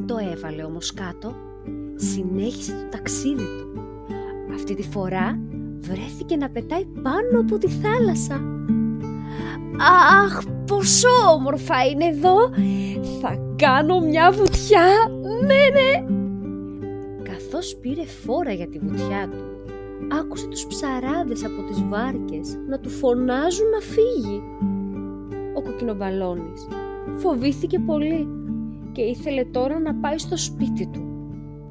το έβαλε όμως κάτω, συνέχισε το ταξίδι του. Αυτή τη φορά βρέθηκε να πετάει πάνω από τη θάλασσα. «Αχ, πόσο όμορφα είναι εδώ! Θα κάνω μια βουτιά, ναι! Καθώς πήρε φόρα για τη βουτιά του, άκουσε τους ψαράδες από τις βάρκες να του φωνάζουν να φύγει. Ο κοκκινομπαλώνης φοβήθηκε πολύ και ήθελε τώρα να πάει στο σπίτι του.